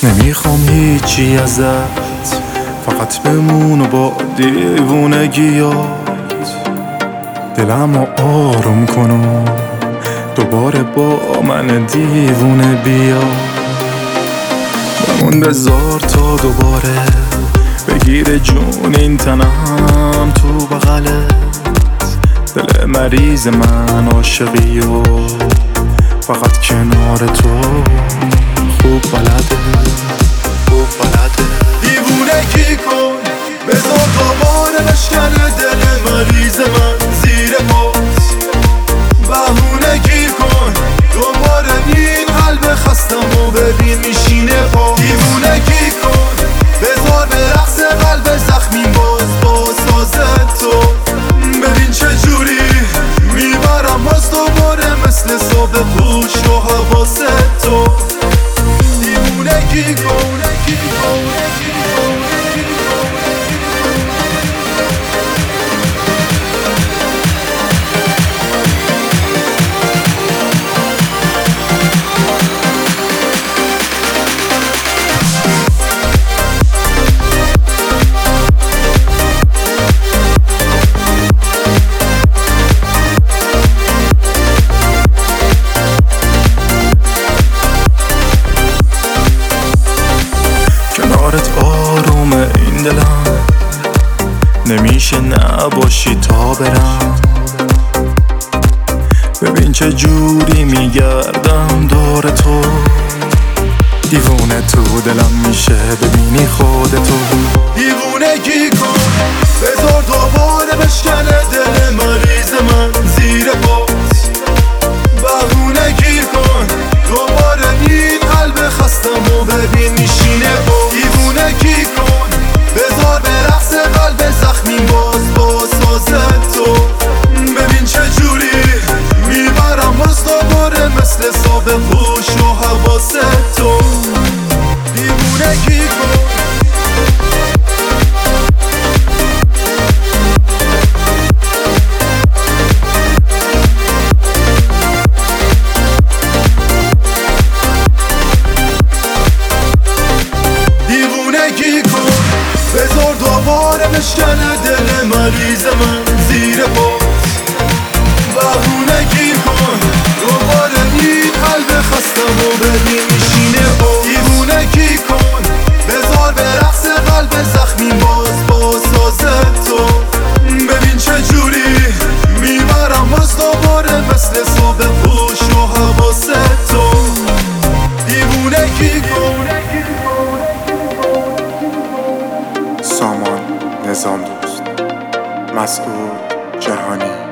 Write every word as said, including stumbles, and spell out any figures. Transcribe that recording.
نمیخوام هیچی ازت، فقط بمون و با دیوونگیات دلمو آروم کن و دوباره با من دیوونه بیا. بمون بذار تا دوباره بگیره جون این تنم تو بغلت. دل مریض من عاشقی و فقط کنار تو خوب بلده خوب بلده. دیوونگی کن بذار دوباره بشکنه دل مریض من زیر پات. بهونگی کن دوباره این قلب خستم و ببین میشینه پا. دیوونگی کن بذار به رقص قلب زخمی باز باز سازه تو. ببین چه جوری میبرم باز دوباره مثل صبح پوش و حواس تو. دیوونگی کن آروم این دلم نمیشه نباشی تا برم. ببین چه جوری میگردم دور تو. دیوونه تو دلم میشه ببینی خودتو. دیوونگی کن بذار دوباره بشکنه دل مریض من زیر پات. بهونگی کن دوباره این قلب خستم و ببین میشینه با. دیوونگی کن بذار به رقص قلب زخمی باز باز سازه تو. ببین چه جوری میبرم باز دوباره مثل صبح پوش و حواس تو. دیوونگی کن بذار دوباره بشکنه دل مریض من زیر پات. بهونگی کن دوباره این قلب خستم و ببین میشینه با. دیوونگی کن بذار به رقص قلب زخمی باز باز سازه تو. ببین چه جوری میبرم باز دوباره مثل صبح پوش و حواس تو. دیوونگی کن. سامان نظام دوست، مسعود جهانی.